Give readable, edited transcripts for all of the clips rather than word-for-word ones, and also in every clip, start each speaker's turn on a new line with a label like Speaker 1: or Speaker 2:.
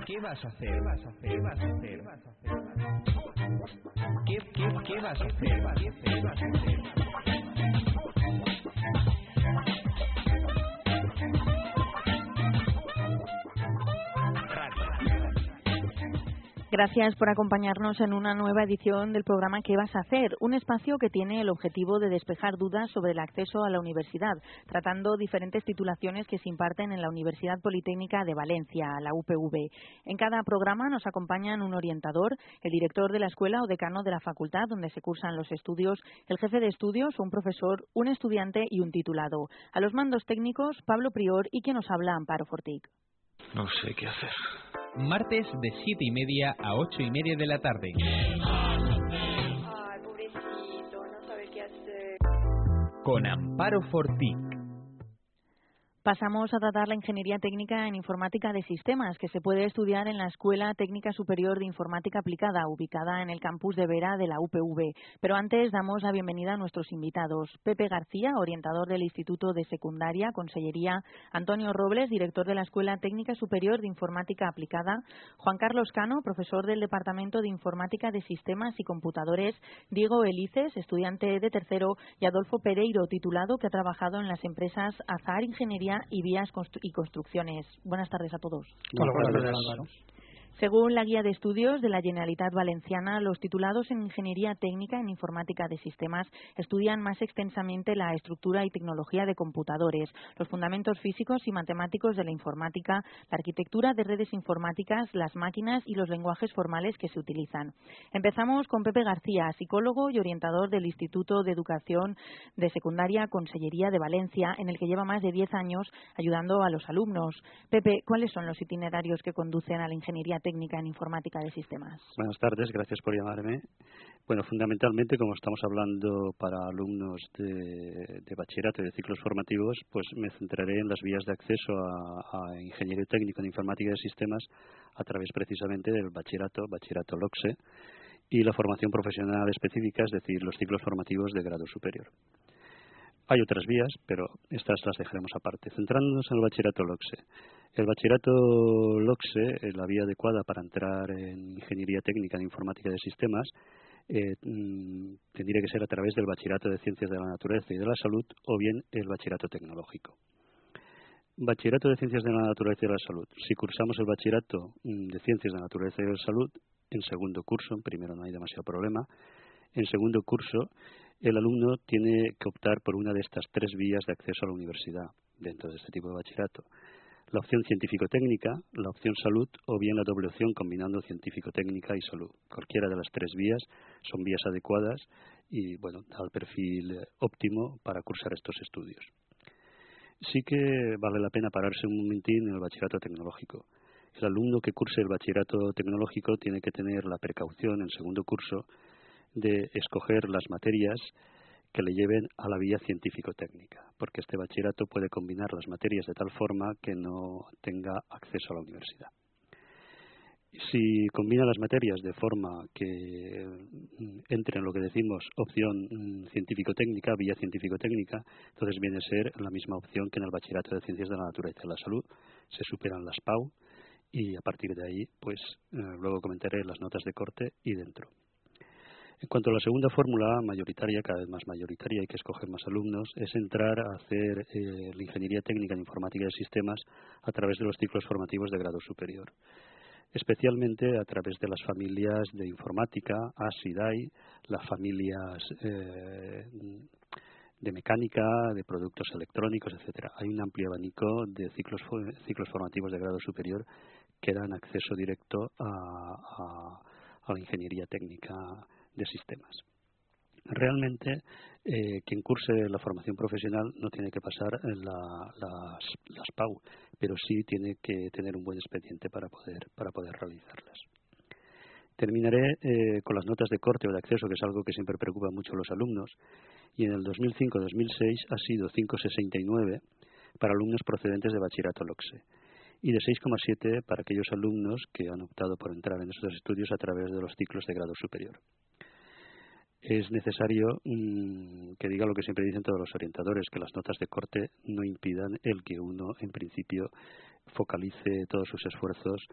Speaker 1: ¿Qué vas a hacer? ¿Qué vas a hacer? ¿Qué vas a hacer? ¿Qué vas a hacer? ¿Qué vas a hacer?
Speaker 2: Gracias por acompañarnos en una nueva edición del programa ¿Qué vas a hacer? Un espacio que tiene el objetivo de despejar dudas sobre el acceso a la universidad, tratando diferentes titulaciones que se imparten en la Universidad Politécnica de Valencia, la UPV. En cada programa nos acompañan un orientador, el director de la escuela o decano de la facultad donde se cursan los estudios, el jefe de estudios, un profesor, un estudiante y un titulado. A los mandos técnicos, Pablo Prior y quien nos habla, Amparo Fortic.
Speaker 3: No sé qué hacer.
Speaker 1: Martes de 7:30 a 8:30 de la tarde.
Speaker 4: Ay, pobrecito, no sabe qué hacer.
Speaker 1: Con Amparo Fortic.
Speaker 2: Pasamos a tratar la ingeniería técnica en informática de sistemas, que se puede estudiar en la Escuela Técnica Superior de Informática Aplicada, ubicada en el campus de Vera de la UPV. Pero antes damos la bienvenida a nuestros invitados. Pepe García, orientador del Instituto de Secundaria, Consellería; Antonio Robles, director de la Escuela Técnica Superior de Informática Aplicada; Juan Carlos Cano, profesor del Departamento de Informática de Sistemas y Computadores; Diego Elices, estudiante de tercero; y Adolfo Pereiro, titulado, que ha trabajado en las empresas Azar Ingeniería y Vías y Construcciones. Buenas tardes a todos.
Speaker 3: Hola, buenas tardes.
Speaker 2: Según la Guía de Estudios de la Generalitat Valenciana, los titulados en Ingeniería Técnica en Informática de Sistemas estudian más extensamente la estructura y tecnología de computadores, los fundamentos físicos y matemáticos de la informática, la arquitectura de redes informáticas, las máquinas y los lenguajes formales que se utilizan. Empezamos con Pepe García, psicólogo y orientador del Instituto de Educación de Secundaria Consellería de Valencia, en el que lleva más de 10 años ayudando a los alumnos. Pepe, ¿cuáles son los itinerarios que conducen a la ingeniería técnica en informática de sistemas?
Speaker 5: Buenas tardes, gracias por llamarme. Bueno, fundamentalmente, como estamos hablando para alumnos de bachillerato y de ciclos formativos, pues me centraré en las vías de acceso a ingeniería técnica en informática de sistemas a través precisamente del bachillerato LOCSE, y la formación profesional específica, es decir, los ciclos formativos de grado superior. Hay otras vías, pero estas las dejaremos aparte. Centrándonos en el bachillerato LOCSE. El bachillerato LOCSE, la vía adecuada para entrar en ingeniería técnica en informática de sistemas, tendría que ser a través del bachillerato de ciencias de la naturaleza y de la salud, o bien el bachillerato tecnológico. Bachillerato de ciencias de la naturaleza y de la salud. Si cursamos el bachillerato de ciencias de la naturaleza y de la salud, en segundo curso, en primero no hay demasiado problema, en segundo curso el alumno tiene que optar por una de estas tres vías de acceso a la universidad dentro de este tipo de bachillerato. La opción científico-técnica, la opción salud o bien la doble opción combinando científico-técnica y salud. Cualquiera de las tres vías son vías adecuadas y, bueno, da el perfil óptimo para cursar estos estudios. Sí que vale la pena pararse un momentín en el bachillerato tecnológico. El alumno que curse el bachillerato tecnológico tiene que tener la precaución en segundo curso de escoger las materias que le lleven a la vía científico-técnica, porque este bachillerato puede combinar las materias de tal forma que no tenga acceso a la universidad. Si combina las materias de forma que entre en lo que decimos opción científico-técnica, vía científico-técnica, entonces viene a ser la misma opción que en el bachillerato de ciencias de la naturaleza y la salud. Se superan las PAU y a partir de ahí, pues luego comentaré las notas de corte y dentro. En cuanto a la segunda fórmula, mayoritaria, cada vez más mayoritaria, hay que escoger más alumnos, es entrar a hacer la ingeniería técnica en informática de sistemas a través de los ciclos formativos de grado superior, especialmente a través de las familias de informática, AS y DAI, las familias de mecánica, de productos electrónicos, etcétera. Hay un amplio abanico de ciclos formativos de grado superior que dan acceso directo a la ingeniería técnica de sistemas. Realmente, quien curse la formación profesional no tiene que pasar las PAU, pero sí tiene que tener un buen expediente para poder realizarlas. Terminaré con las notas de corte o de acceso, que es algo que siempre preocupa mucho a los alumnos, y en el 2005-2006 ha sido 5,69 para alumnos procedentes de bachillerato LOCSE y de 6,7 para aquellos alumnos que han optado por entrar en estos estudios a través de los ciclos de grado superior. Es necesario que diga lo que siempre dicen todos los orientadores, que las notas de corte no impidan el que uno, en principio, focalice todos sus esfuerzos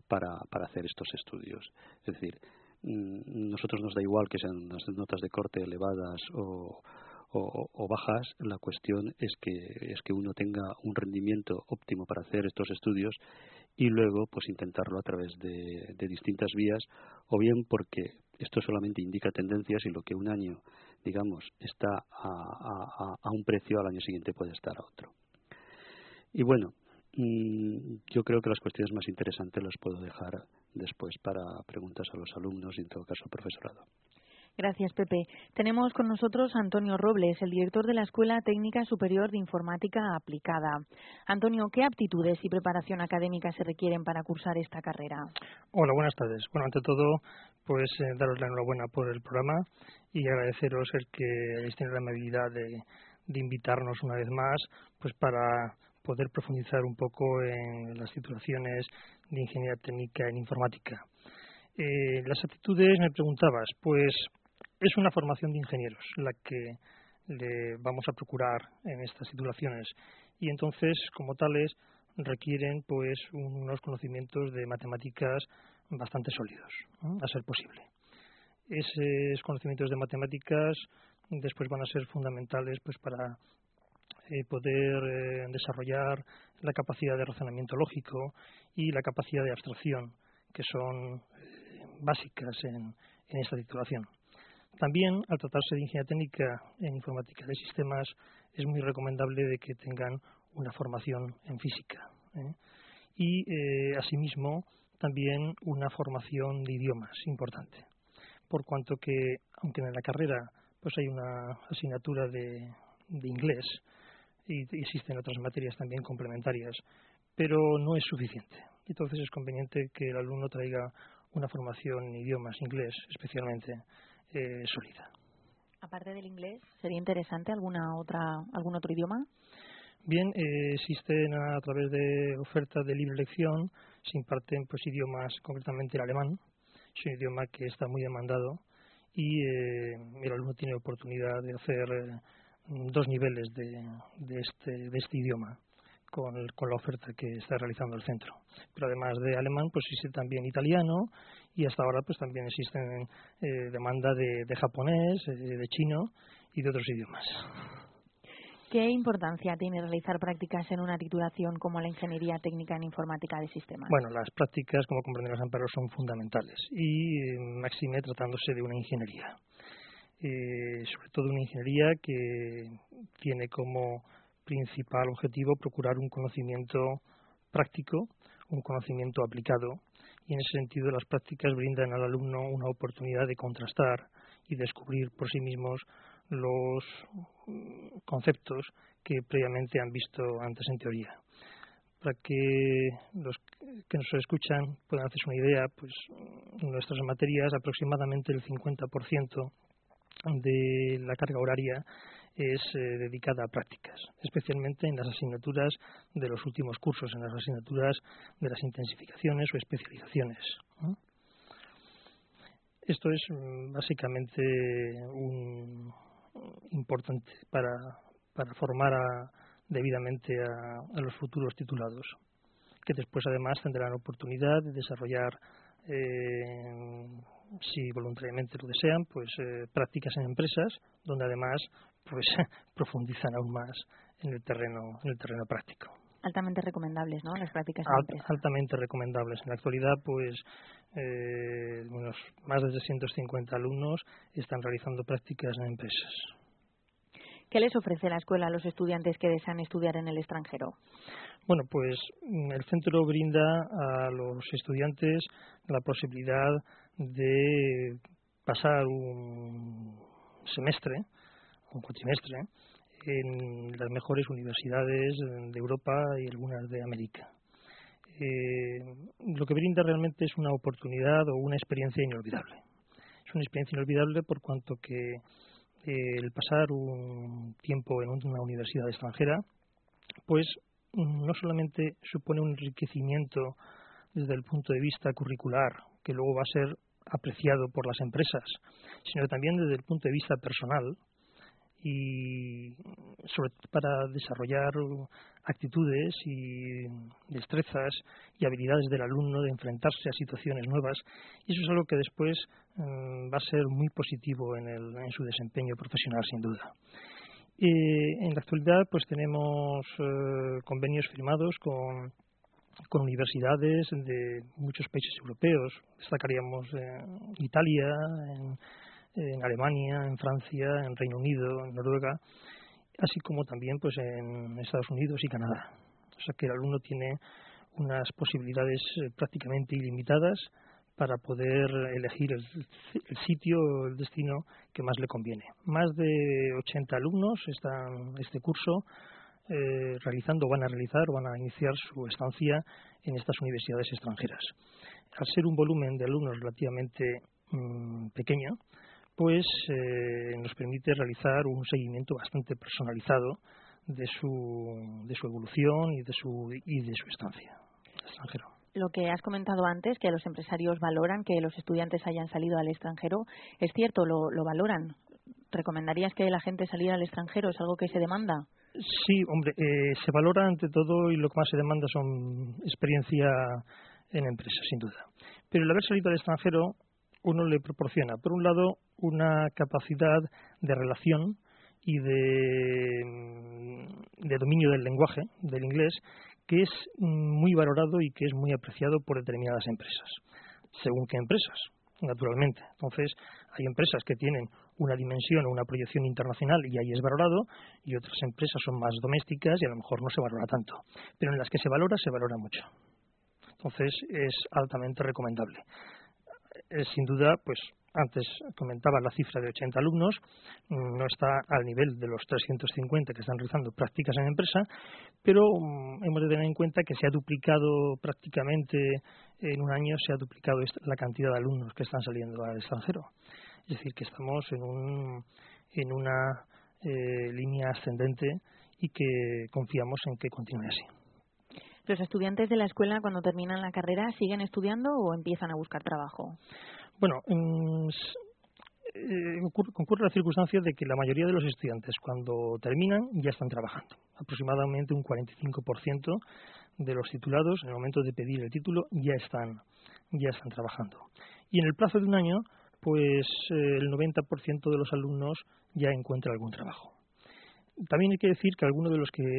Speaker 5: para hacer estos estudios. Es decir, nosotros nos da igual que sean unas notas de corte elevadas o bajas. La cuestión es que uno tenga un rendimiento óptimo para hacer estos estudios y luego pues intentarlo a través de distintas vías, o bien porque esto solamente indica tendencias y lo que un año, digamos, está a un precio, al año siguiente puede estar a otro. Y bueno, yo creo que las cuestiones más interesantes las puedo dejar después para preguntas a los alumnos y en todo caso al profesorado.
Speaker 2: Gracias, Pepe. Tenemos con nosotros a Antonio Robles, el director de la Escuela Técnica Superior de Informática Aplicada. Antonio, ¿qué aptitudes y preparación académica se requieren para cursar esta carrera?
Speaker 6: Hola, buenas tardes. Bueno, ante todo, pues daros la enhorabuena por el programa y agradeceros el que hayáis tenido la amabilidad de invitarnos una vez más, pues para poder profundizar un poco en las titulaciones de Ingeniería Técnica en Informática. Las aptitudes, me preguntabas, pues es una formación de ingenieros la que le vamos a procurar en estas titulaciones y entonces, como tales, requieren pues unos conocimientos de matemáticas bastante sólidos, ¿no? A ser posible. Esos conocimientos de matemáticas después van a ser fundamentales pues para poder desarrollar la capacidad de razonamiento lógico y la capacidad de abstracción, que son básicas en esta titulación. También, al tratarse de ingeniería técnica en informática de sistemas, es muy recomendable de que tengan una formación en física, y asimismo también una formación de idiomas importante, por cuanto que aunque en la carrera pues hay una asignatura de inglés y existen otras materias también complementarias, pero no es suficiente. Entonces es conveniente que el alumno traiga una formación en idiomas, inglés especialmente, sólida.
Speaker 2: Aparte del inglés, ¿sería interesante algún otro idioma?
Speaker 6: Bien, existen a través de ofertas de libre elección, se imparten pues idiomas, concretamente el alemán, es un idioma que está muy demandado y el alumno tiene oportunidad de hacer 2 niveles de este idioma con la oferta que está realizando el centro. Pero además de alemán, pues existe también italiano y hasta ahora pues también existen demanda de japonés, de chino y de otros idiomas.
Speaker 2: ¿Qué importancia tiene realizar prácticas en una titulación como la Ingeniería Técnica en Informática de Sistemas?
Speaker 6: Bueno, las prácticas, como comprenderás, Amparo, son fundamentales y máxime tratándose de una ingeniería. Sobre todo una ingeniería que tiene como principal objetivo procurar un conocimiento práctico, un conocimiento aplicado, y en ese sentido las prácticas brindan al alumno una oportunidad de contrastar y descubrir por sí mismos los conceptos que previamente han visto antes en teoría. Para que los que nos escuchan puedan hacerse una idea, pues en nuestras materias aproximadamente el 50% de la carga horaria es dedicada a prácticas, especialmente en las asignaturas de los últimos cursos, en las asignaturas de las intensificaciones o especializaciones. Esto es básicamente importante para formar debidamente a los futuros titulados, que después además tendrán oportunidad de desarrollar, si voluntariamente lo desean, pues prácticas en empresas, donde además pues profundizan aún más en el terreno práctico.
Speaker 2: Altamente recomendables, ¿no? Las prácticas en empresas.
Speaker 6: Altamente recomendables. En la actualidad, pues unos más de 350 alumnos están realizando prácticas en empresas.
Speaker 2: ¿Qué les ofrece la escuela a los estudiantes que desean estudiar en el extranjero?
Speaker 6: Bueno, pues el centro brinda a los estudiantes la posibilidad de pasar un semestre, un cuatrimestre, en las mejores universidades de Europa y algunas de América. Lo que brinda realmente es una oportunidad o una experiencia inolvidable. Es una experiencia inolvidable por cuanto que el pasar un tiempo en una universidad extranjera, pues no solamente supone un enriquecimiento desde el punto de vista curricular, que luego va a ser apreciado por las empresas, sino también desde el punto de vista personal y sobre todo para desarrollar actitudes y destrezas y habilidades del alumno de enfrentarse a situaciones nuevas, y eso es algo que después va a ser muy positivo en su desempeño profesional, sin duda. En la actualidad pues tenemos convenios firmados con universidades de muchos países europeos. Destacaríamos Italia, en Alemania, en Francia, en Reino Unido, en Noruega, así como también pues en Estados Unidos y Canadá. O sea que el alumno tiene unas posibilidades prácticamente ilimitadas para poder elegir el sitio o el destino que más le conviene. Más de 80 alumnos están este curso van a iniciar su estancia en estas universidades extranjeras. Al ser un volumen de alumnos relativamente pequeño, pues nos permite realizar un seguimiento bastante personalizado de su evolución y de su estancia extranjero.
Speaker 2: Lo que has comentado antes, que los empresarios valoran que los estudiantes hayan salido al extranjero, ¿es cierto? ¿Lo valoran? ¿Recomendarías que la gente saliera al extranjero? ¿Es algo que se demanda?
Speaker 6: Sí, hombre, se valora ante todo, y lo que más se demanda son experiencia en empresas, sin duda. Pero el haber salido al extranjero, uno le proporciona, por un lado, una capacidad de relación y de dominio del lenguaje, del inglés, que es muy valorado y que es muy apreciado por determinadas empresas, según qué empresas, naturalmente. Entonces, hay empresas que tienen una dimensión o una proyección internacional y ahí es valorado, y otras empresas son más domésticas y a lo mejor no se valora tanto. Pero en las que se valora mucho. Entonces, es altamente recomendable. Sin duda, pues antes comentaba la cifra de 80 alumnos, no está al nivel de los 350 que están realizando prácticas en empresa, pero hemos de tener en cuenta que se ha duplicado prácticamente en un año, se ha duplicado la cantidad de alumnos que están saliendo al extranjero. Es decir, que estamos en una línea ascendente y que confiamos en que continúe así.
Speaker 2: ¿Los estudiantes de la escuela, cuando terminan la carrera, siguen estudiando o empiezan a buscar trabajo?
Speaker 6: Bueno, concurre la circunstancia de que la mayoría de los estudiantes, cuando terminan, ya están trabajando. Aproximadamente un 45% de los titulados, en el momento de pedir el título, ya están trabajando. Y en el plazo de un año, pues el 90% de los alumnos ya encuentra algún trabajo. También hay que decir que algunos de los que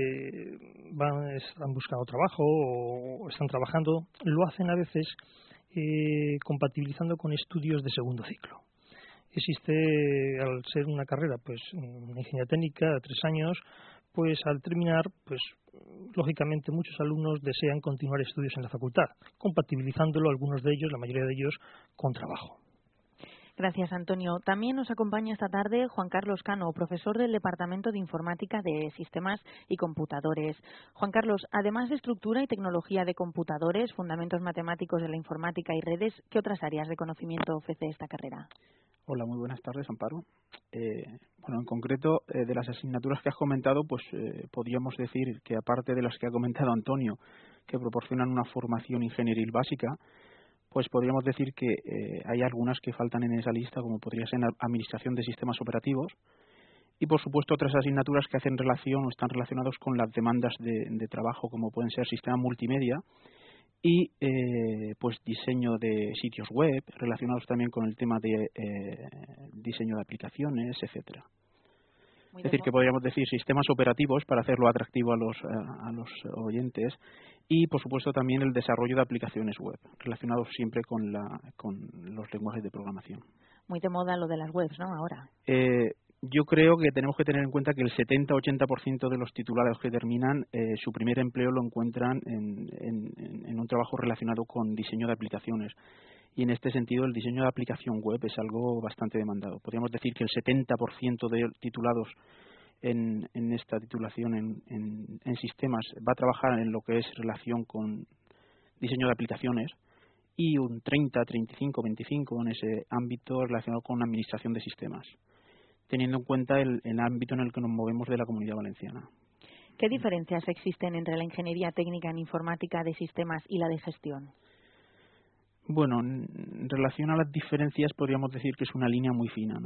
Speaker 6: están buscando trabajo o están trabajando lo hacen a veces compatibilizando con estudios de segundo ciclo. Existe, al ser una carrera, pues una ingeniería técnica de 3 años, pues al terminar, pues lógicamente muchos alumnos desean continuar estudios en la facultad, compatibilizándolo algunos de ellos, la mayoría de ellos, con trabajo.
Speaker 2: Gracias, Antonio. También nos acompaña esta tarde Juan Carlos Cano, profesor del Departamento de Informática de Sistemas y Computadores. Juan Carlos, además de estructura y tecnología de computadores, fundamentos matemáticos de la informática y redes, ¿qué otras áreas de conocimiento ofrece esta carrera?
Speaker 7: Hola, muy buenas tardes, Amparo. Bueno, en concreto, de las asignaturas que has comentado, pues podríamos decir que aparte de las que ha comentado Antonio, que proporcionan una formación ingenieril básica, pues podríamos decir que hay algunas que faltan en esa lista, como podría ser Administración de Sistemas Operativos, y por supuesto otras asignaturas que hacen relación o están relacionados con las demandas de trabajo, como pueden ser Sistema Multimedia y pues diseño de sitios web, relacionados también con el tema de diseño de aplicaciones, etcétera. Es decir, que podríamos decir sistemas operativos para hacerlo atractivo a los oyentes, y por supuesto también el desarrollo de aplicaciones web, relacionados siempre con los lenguajes de programación.
Speaker 2: Muy de moda lo de las webs, ¿no? Ahora.
Speaker 7: Yo creo que tenemos que tener en cuenta que el 70-80% de los titulados que terminan su primer empleo lo encuentran en un trabajo relacionado con diseño de aplicaciones. Y en este sentido el diseño de aplicación web es algo bastante demandado. Podríamos decir que el 70% de titulados en esta titulación en sistemas va a trabajar en lo que es relación con diseño de aplicaciones, y un 30, 35, 25 en ese ámbito relacionado con administración de sistemas, teniendo en cuenta el ámbito en el que nos movemos de la Comunidad Valenciana.
Speaker 2: ¿Qué diferencias existen entre la ingeniería técnica en informática de sistemas y la de gestión?
Speaker 7: Bueno, en relación a las diferencias podríamos decir que es una línea muy fina, ¿no?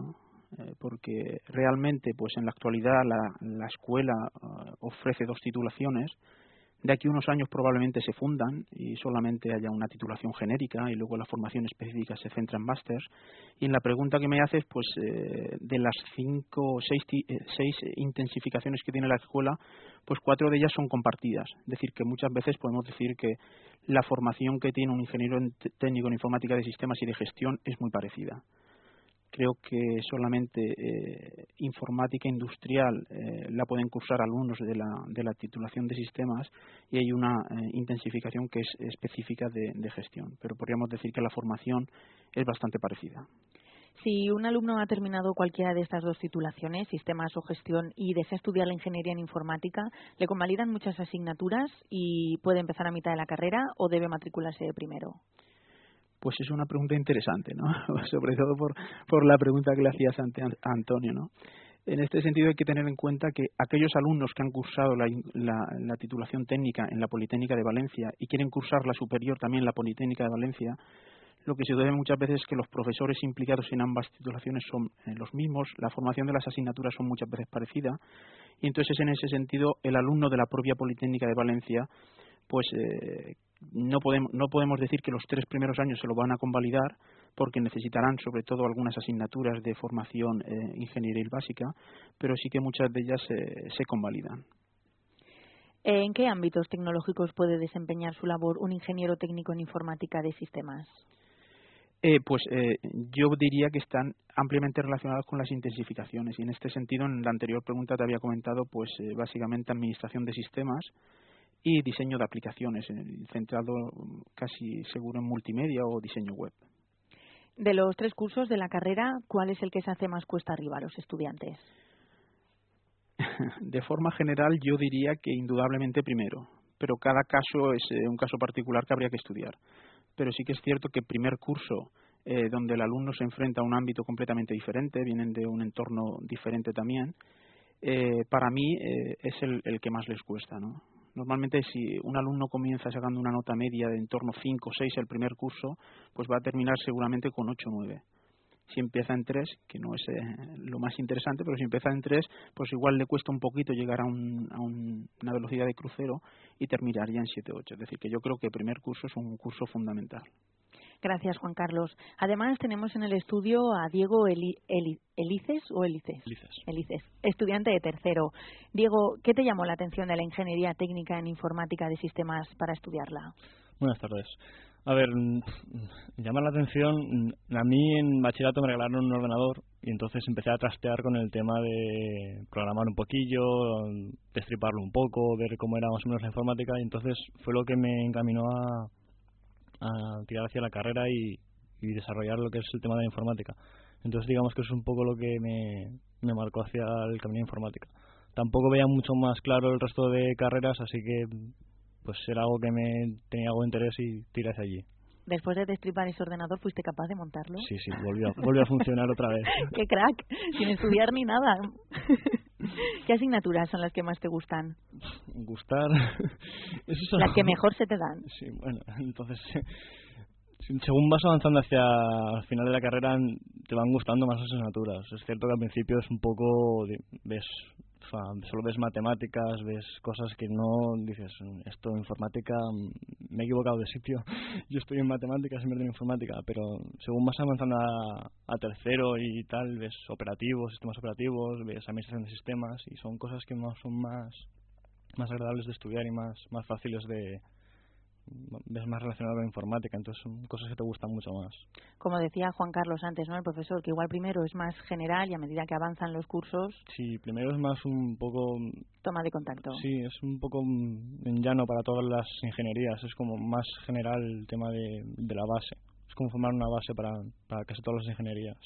Speaker 7: porque realmente pues en la actualidad la escuela ofrece 2 titulaciones. De aquí a unos años probablemente se fundan y solamente haya una titulación genérica y luego la formación específica se centra en másters. Y en la pregunta que me haces, pues de las 5 o 6 intensificaciones que tiene la escuela, pues 4 de ellas son compartidas. Es decir, que muchas veces podemos decir que la formación que tiene un ingeniero técnico en informática de sistemas y de gestión es muy parecida. Creo que solamente informática industrial la pueden cursar alumnos de la titulación de sistemas y hay una intensificación que es específica de gestión. Pero podríamos decir que la formación es bastante parecida.
Speaker 2: Si un alumno ha terminado cualquiera de estas 2 titulaciones, sistemas o gestión, y desea estudiar la ingeniería en informática, ¿le convalidan muchas asignaturas y puede empezar a mitad de la carrera o debe matricularse de primero?
Speaker 7: Pues es una pregunta interesante, ¿no? Sobre todo por la pregunta que le hacías a Antonio, ¿no? En este sentido hay que tener en cuenta que aquellos alumnos que han cursado la titulación técnica en la Politécnica de Valencia y quieren cursar la superior también en la Politécnica de Valencia, lo que se debe muchas veces es que los profesores implicados en ambas titulaciones son los mismos, la formación de las asignaturas son muchas veces parecida, y entonces en ese sentido el alumno de la propia Politécnica de Valencia pues no podemos decir que los 3 primeros años se lo van a convalidar porque necesitarán sobre todo algunas asignaturas de formación ingenieril básica, pero sí que muchas de ellas se convalidan.
Speaker 2: ¿En qué ámbitos tecnológicos puede desempeñar su labor un ingeniero técnico en informática de sistemas?
Speaker 7: Yo diría que están ampliamente relacionados con las intensificaciones y en este sentido en la anterior pregunta te había comentado pues básicamente administración de sistemas y diseño de aplicaciones, centrado casi seguro en multimedia o diseño web.
Speaker 2: De los 3 cursos de la carrera, ¿cuál es el que se hace más cuesta arriba a los estudiantes?
Speaker 7: De forma general yo diría que indudablemente primero, pero cada caso es un caso particular que habría que estudiar. Pero sí que es cierto que el primer curso, donde el alumno se enfrenta a un ámbito completamente diferente, vienen de un entorno diferente también, para mí es el que más les cuesta, ¿no? Normalmente si un alumno comienza sacando una nota media de en torno a 5 o 6 el primer curso, pues va a terminar seguramente con 8 o 9. Si empieza en 3, que no es lo más interesante, pero si empieza en 3, pues igual le cuesta un poquito llegar a una velocidad de crucero y terminaría en 7 o 8. Es decir, que yo creo que el primer curso es un curso fundamental.
Speaker 2: Gracias, Juan Carlos. Además, tenemos en el estudio a Diego Elices, estudiante de tercero. Diego, ¿qué te llamó la atención de la ingeniería técnica en informática de sistemas para estudiarla?
Speaker 8: Buenas tardes. A ver, llama la atención, a mí en bachillerato me regalaron un ordenador y entonces empecé a trastear con el tema de programar un poquillo, destriparlo un poco, ver cómo era más o menos la informática y entonces fue lo que me encaminó a tirar hacia la carrera y desarrollar lo que es el tema de la informática. Entonces digamos que es un poco lo que me marcó hacia el camino de informática. Tampoco veía mucho más claro el resto de carreras, así que pues era algo que me tenía algo de interés y tiré hacia allí.
Speaker 2: Después de destripar ese ordenador, ¿fuiste capaz de montarlo?
Speaker 8: Sí, volvió a funcionar otra vez.
Speaker 2: ¡Qué crack! Sin estudiar ni nada. ¿Qué asignaturas son las que más te gustan?
Speaker 8: Gustar...
Speaker 2: Las que mejor se te dan.
Speaker 8: Sí, bueno, entonces... Según vas avanzando hacia el final de la carrera, te van gustando más las asignaturas. Es cierto que al principio es un poco... solo ves matemáticas, ves cosas que no dices, esto informática, me he equivocado de sitio, yo estoy en matemáticas en vez de en informática, pero según vas avanzando a tercero y tal, ves operativos, sistemas operativos, ves administración de sistemas y son cosas que son más agradables de estudiar y más fáciles ves más relacionado con la informática, entonces son cosas que te gustan mucho más.
Speaker 2: Como decía Juan Carlos antes, ¿no? El profesor, que igual primero es más general y a medida que avanzan los cursos...
Speaker 8: Sí, primero es más un poco...
Speaker 2: Toma de contacto.
Speaker 8: Sí, es un poco en llano para todas las ingenierías, es como más general el tema de la base. Es como formar una base para casi todas las ingenierías.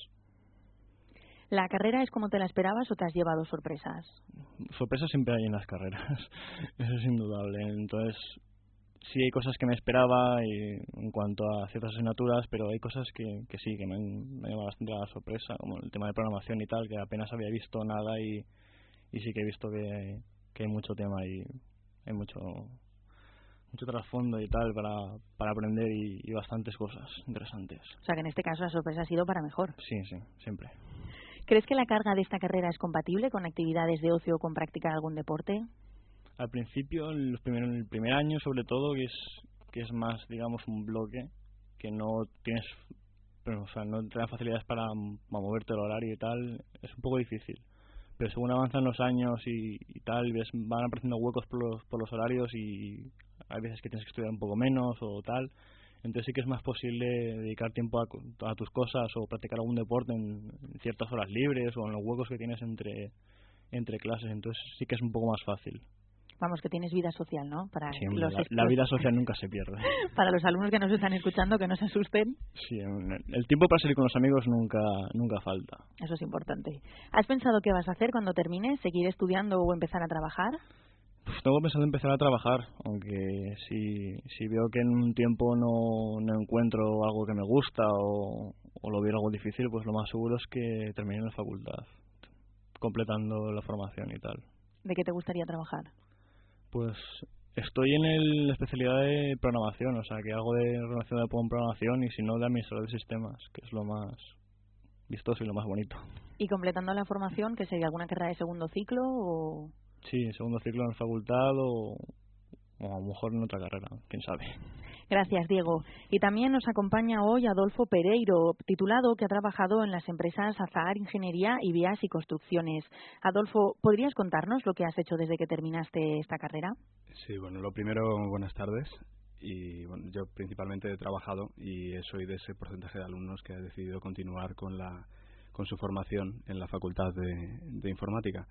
Speaker 2: ¿La carrera es como te la esperabas o te has llevado sorpresas?
Speaker 8: Sorpresas siempre hay en las carreras, eso es indudable, entonces... Sí, hay cosas que me esperaba en cuanto a ciertas asignaturas, pero hay cosas que sí, que me han llevado bastante a la sorpresa, como el tema de programación y tal, que apenas había visto nada y sí que he visto que hay mucho tema y hay mucho trasfondo y tal para aprender y bastantes cosas interesantes.
Speaker 2: O sea, que en este caso la sorpresa ha sido para mejor.
Speaker 8: Sí, siempre.
Speaker 2: ¿Crees que la carga de esta carrera es compatible con actividades de ocio o con practicar algún deporte?
Speaker 8: Al principio, en el primer año sobre todo, que es más, digamos, un bloque, que no tienes, o sea, no te dan facilidades para moverte el horario y tal, es un poco difícil. Pero según avanzan los años y tal, van apareciendo huecos por los horarios y hay veces que tienes que estudiar un poco menos o tal. Entonces sí que es más posible dedicar tiempo a tus cosas o practicar algún deporte en ciertas horas libres o en los huecos que tienes entre clases. Entonces sí que es un poco más fácil.
Speaker 2: Vamos, que tienes vida social, ¿no? Para
Speaker 8: sí, la vida social nunca se pierde.
Speaker 2: Para los alumnos que nos están escuchando, que no se asusten.
Speaker 8: Sí, el tiempo para salir con los amigos nunca falta.
Speaker 2: Eso es importante. ¿Has pensado qué vas a hacer cuando termines? ¿Seguir estudiando o empezar a trabajar?
Speaker 8: Pues tengo pensado empezar a trabajar, aunque si veo que en un tiempo no encuentro algo que me gusta o lo veo algo difícil, pues lo más seguro es que termine en la facultad, completando la formación y tal.
Speaker 2: ¿De qué te gustaría trabajar?
Speaker 8: Pues estoy en la especialidad de programación, o sea que hago de relación con programación y si no de administrador de sistemas, que es lo más vistoso y lo más bonito.
Speaker 2: ¿Y completando la formación, que sería alguna carrera de segundo ciclo o...?
Speaker 8: Sí, segundo ciclo en la facultad o a lo mejor en otra carrera, quién sabe.
Speaker 2: Gracias, Diego. Y también nos acompaña hoy Adolfo Pereiro, titulado, que ha trabajado en las empresas Azahar Ingeniería y Vías y Construcciones. Adolfo, ¿podrías contarnos lo que has hecho desde que terminaste esta carrera?
Speaker 9: Sí, bueno, lo primero, buenas tardes. Y bueno, yo principalmente he trabajado y soy de ese porcentaje de alumnos que ha decidido continuar con su formación en la Facultad de Informática.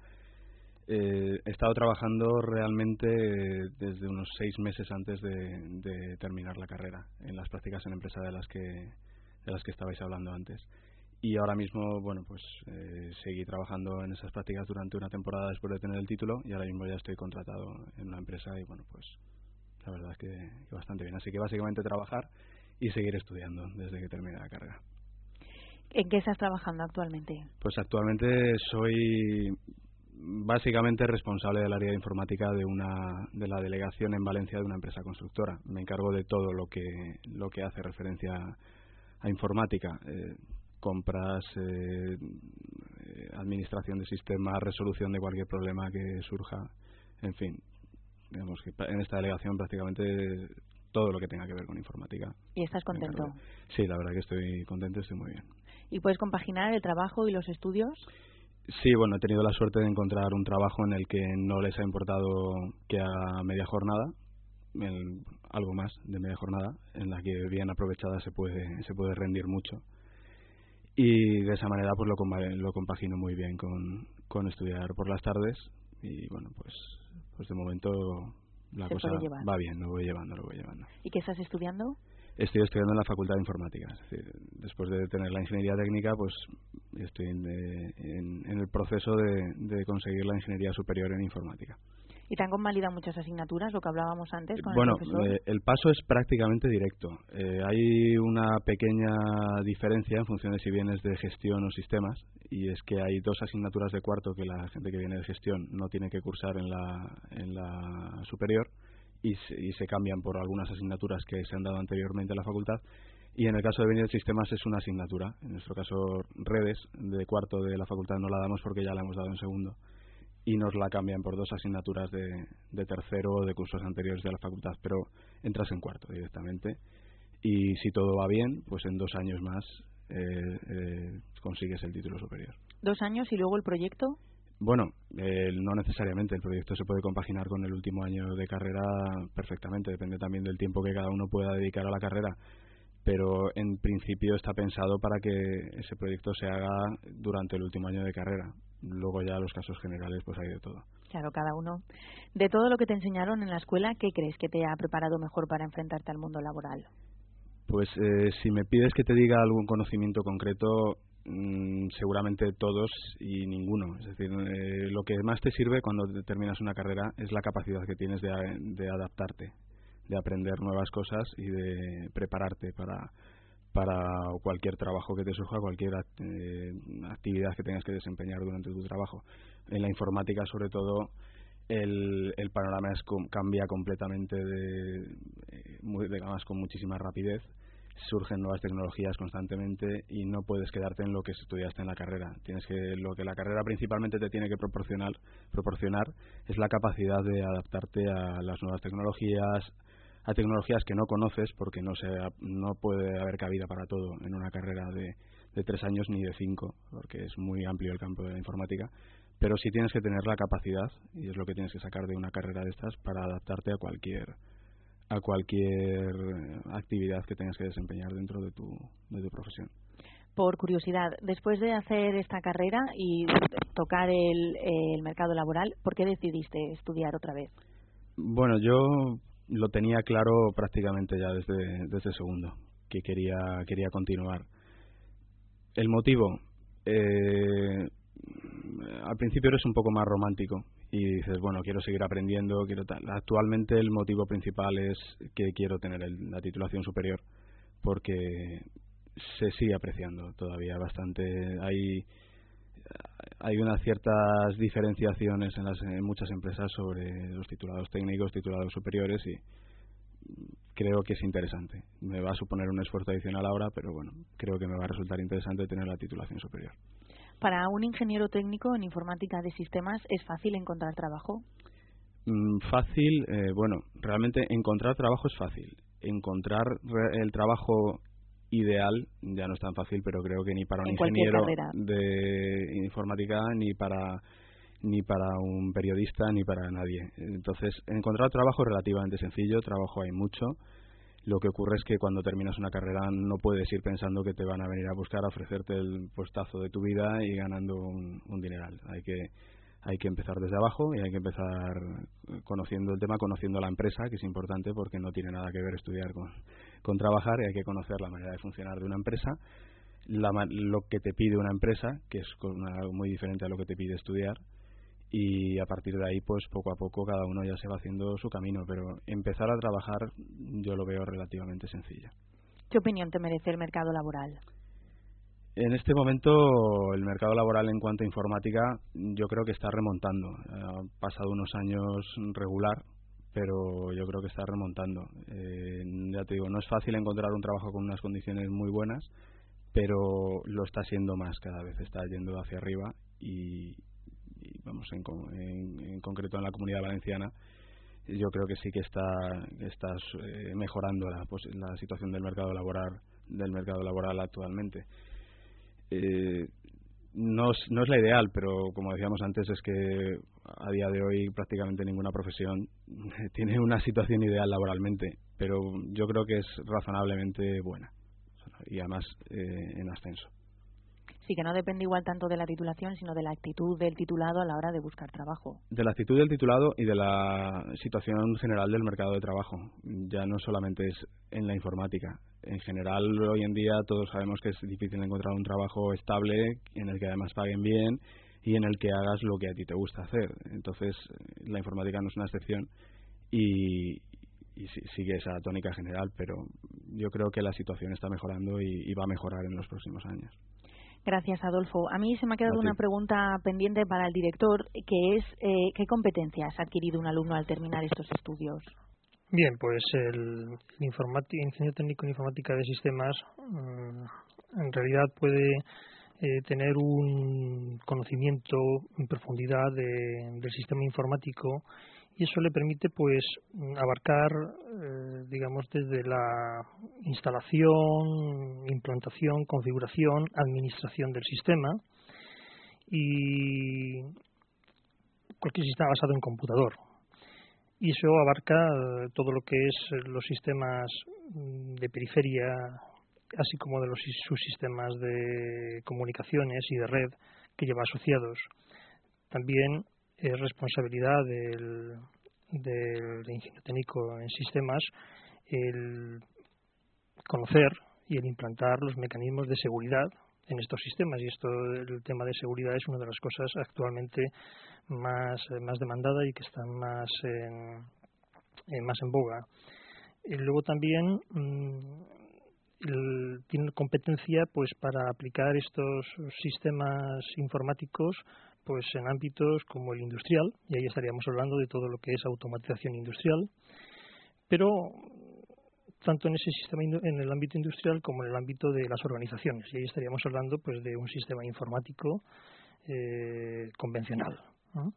Speaker 9: He estado trabajando realmente desde unos 6 meses antes de terminar la carrera en las prácticas en empresa de las que estabais hablando antes, y ahora mismo bueno pues seguí trabajando en esas prácticas durante una temporada después de tener el título y ahora mismo ya estoy contratado en una empresa y bueno pues la verdad es que bastante bien, así que básicamente trabajar y seguir estudiando desde que termine la carrera.
Speaker 2: ¿En qué estás trabajando actualmente?
Speaker 9: Pues actualmente soy básicamente responsable del área de informática de la delegación en Valencia de una empresa constructora. Me encargo de todo lo que hace referencia a informática, compras, administración de sistemas, resolución de cualquier problema que surja, en fin, digamos que en esta delegación prácticamente todo lo que tenga que ver con informática.
Speaker 2: ¿Y estás contento?
Speaker 9: Sí, la verdad que estoy contento, estoy muy bien.
Speaker 2: ¿Y puedes compaginar el trabajo y los estudios?
Speaker 9: Sí, bueno, he tenido la suerte de encontrar un trabajo en el que no les ha importado que haga media jornada, algo más de media jornada, en la que bien aprovechada se puede rendir mucho. Y de esa manera pues lo compagino muy bien con estudiar por las tardes y bueno, pues de momento la cosa va bien, lo voy llevando.
Speaker 2: ¿Y qué estás estudiando?
Speaker 9: Estoy estudiando en la Facultad de Informática. Es decir, después de tener la ingeniería técnica, pues estoy en el proceso de conseguir la ingeniería superior en informática.
Speaker 2: ¿Y te han convalidado muchas asignaturas, lo que hablábamos antes con
Speaker 9: el
Speaker 2: profesor?
Speaker 9: Bueno, el paso es prácticamente directo. Hay una pequeña diferencia en función de si vienes de gestión o sistemas, y es que hay 2 asignaturas de cuarto que la gente que viene de gestión no tiene que cursar en la superior, y se cambian por algunas asignaturas que se han dado anteriormente en la facultad, y en el caso de venir de sistemas es una asignatura. En nuestro caso redes de cuarto de la facultad no la damos porque ya la hemos dado en segundo y nos la cambian por 2 asignaturas de tercero o de cursos anteriores de la facultad, pero entras en cuarto directamente y si todo va bien pues en 2 años más consigues el título superior.
Speaker 2: 2 años y luego el proyecto.
Speaker 9: Bueno, no necesariamente. El proyecto se puede compaginar con el último año de carrera perfectamente. Depende también del tiempo que cada uno pueda dedicar a la carrera. Pero en principio está pensado para que ese proyecto se haga durante el último año de carrera. Luego ya los casos generales pues hay de todo.
Speaker 2: Claro, cada uno. De todo lo que te enseñaron en la escuela, ¿qué crees que te ha preparado mejor para enfrentarte al mundo laboral?
Speaker 9: Pues si me pides que te diga algún conocimiento concreto, seguramente todos y ninguno. Es decir, lo que más te sirve cuando terminas una carrera es la capacidad que tienes de adaptarte, de aprender nuevas cosas y de prepararte para cualquier trabajo que te surja, cualquier actividad que tengas que desempeñar durante tu trabajo. En la informática, sobre todo, el panorama cambia completamente, además con muchísima rapidez. surgen nuevas tecnologías constantemente y no puedes quedarte en lo que estudiaste en la carrera. Lo que la carrera principalmente te tiene que proporcionar es la capacidad de adaptarte a las nuevas tecnologías, a tecnologías que no conoces, porque no puede haber cabida para todo en una carrera de 3 años ni de 5, porque es muy amplio el campo de la informática, pero sí tienes que tener la capacidad, y es lo que tienes que sacar de una carrera de estas, para adaptarte a cualquier actividad que tengas que desempeñar dentro de tu profesión.
Speaker 2: Por curiosidad, después de hacer esta carrera y tocar el mercado laboral, ¿por qué decidiste estudiar otra vez?
Speaker 9: Bueno, yo lo tenía claro prácticamente ya desde segundo, que quería continuar. El motivo, al principio eres un poco más romántico y dices, bueno, quiero seguir aprendiendo, quiero tal. Actualmente el motivo principal es que quiero tener la titulación superior, porque se sigue apreciando todavía bastante. Hay unas ciertas diferenciaciones en muchas empresas sobre los titulados técnicos, titulados superiores, y creo que es interesante. Me va a suponer un esfuerzo adicional ahora, pero bueno, creo que me va a resultar interesante tener la titulación superior.
Speaker 2: Para un ingeniero técnico en informática de sistemas, ¿es fácil encontrar trabajo?
Speaker 9: Fácil, bueno, realmente encontrar trabajo es fácil. Encontrar el trabajo ideal ya no es tan fácil, pero creo que ni para un ingeniero de informática, ni para un periodista, ni para nadie. Entonces, encontrar trabajo es relativamente sencillo, trabajo hay mucho. Lo que ocurre es que cuando terminas una carrera no puedes ir pensando que te van a venir a buscar a ofrecerte el puestazo de tu vida y ganando un dineral. Hay que empezar desde abajo y hay que empezar conociendo el tema, conociendo la empresa, que es importante porque no tiene nada que ver estudiar con trabajar, y hay que conocer la manera de funcionar de una empresa, lo que te pide una empresa, que es algo muy diferente a lo que te pide estudiar, y a partir de ahí, pues poco a poco cada uno ya se va haciendo su camino, pero empezar a trabajar yo lo veo relativamente sencillo.
Speaker 2: ¿Qué opinión te merece el mercado laboral?
Speaker 9: En este momento el mercado laboral en cuanto a informática yo creo que está remontando. Ha pasado unos años regular, pero yo creo que está remontando. Ya te digo, no es fácil encontrar un trabajo con unas condiciones muy buenas, pero lo está siendo más cada vez, está yendo hacia arriba y vamos, en concreto en la Comunidad Valenciana yo creo que sí que está mejorando la situación del mercado laboral actualmente. No es la ideal, pero como decíamos antes, es que a día de hoy prácticamente ninguna profesión tiene una situación ideal laboralmente, pero yo creo que es razonablemente buena y además en ascenso.
Speaker 2: Sí, que no depende igual tanto de la titulación, sino de la actitud del titulado a la hora de buscar trabajo.
Speaker 9: De la actitud del titulado y de la situación general del mercado de trabajo. Ya no solamente es en la informática. En general, hoy en día todos sabemos que es difícil encontrar un trabajo estable, en el que además paguen bien y en el que hagas lo que a ti te gusta hacer. Entonces, la informática no es una excepción y sigue esa tónica general, pero yo creo que la situación está mejorando y va a mejorar en los próximos años.
Speaker 2: Gracias, Adolfo. A mí se me ha quedado una pregunta pendiente para el director, que es ¿qué competencias ha adquirido un alumno al terminar estos estudios?
Speaker 6: Bien, pues el ingeniero técnico en informática de sistemas en realidad puede tener un conocimiento en profundidad del sistema informático, y eso le permite pues abarcar digamos desde la instalación, implantación, configuración, administración del sistema y cualquier sistema basado en computador. Y eso abarca todo lo que es los sistemas de periferia, así como de los subsistemas de comunicaciones y de red que lleva asociados. También es responsabilidad del ingeniero técnico en sistemas el conocer y el implantar los mecanismos de seguridad en estos sistemas, y el tema de seguridad es una de las cosas actualmente más demandada y que están más en boga. Y luego también tiene competencia pues para aplicar estos sistemas informáticos pues en ámbitos como el industrial, y ahí estaríamos hablando de todo lo que es automatización industrial, pero tanto en ese sistema en el ámbito industrial como en el ámbito de las organizaciones. Y ahí estaríamos hablando pues de un sistema informático convencional, ¿no?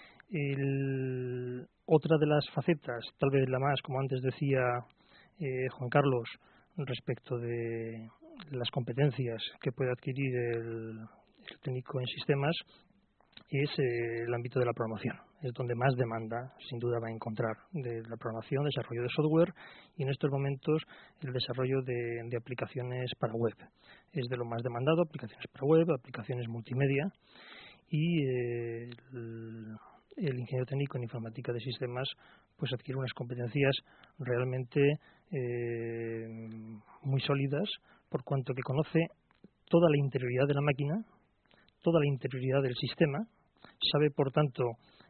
Speaker 6: Otra de las facetas, tal vez la más, como antes decía Juan Carlos, respecto de las competencias que puede adquirir el técnico en sistemas, es el ámbito de la programación. Es donde más demanda, sin duda, va a encontrar de la programación, desarrollo de software y en estos momentos el desarrollo de aplicaciones para web. Es de lo más demandado, aplicaciones para web, aplicaciones multimedia y el ingeniero técnico en informática de sistemas pues adquiere unas competencias realmente muy sólidas por cuanto que conoce toda la interioridad de la máquina, toda la interioridad del sistema, sabe por tanto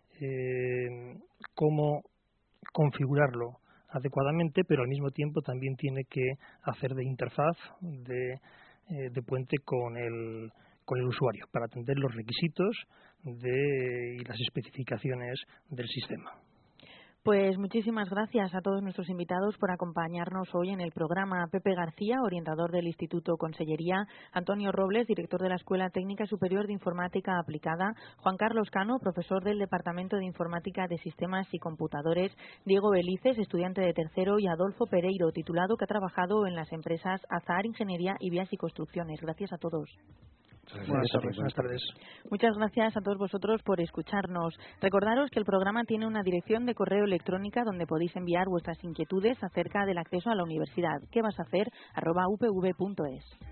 Speaker 6: cómo configurarlo adecuadamente, pero al mismo tiempo también tiene que hacer de interfaz, de puente con el usuario para atender los requisitos y las especificaciones del sistema.
Speaker 2: Pues muchísimas gracias a todos nuestros invitados por acompañarnos hoy en el programa. Pepe García, orientador del Instituto Consellería, Antonio Robles, director de la Escuela Técnica Superior de Informática Aplicada, Juan Carlos Cano, profesor del Departamento de Informática de Sistemas y Computadores, Diego Belices, estudiante de tercero, y Adolfo Pereiro, titulado, que ha trabajado en las empresas Azahar Ingeniería y Vías y Construcciones. Gracias a todos.
Speaker 6: Buenas tardes.
Speaker 2: Muchas gracias a todos vosotros por escucharnos. Recordaros que el programa tiene una dirección de correo electrónica donde podéis enviar vuestras inquietudes acerca del acceso a la universidad. ¿Qué vas a hacer? @upv.es.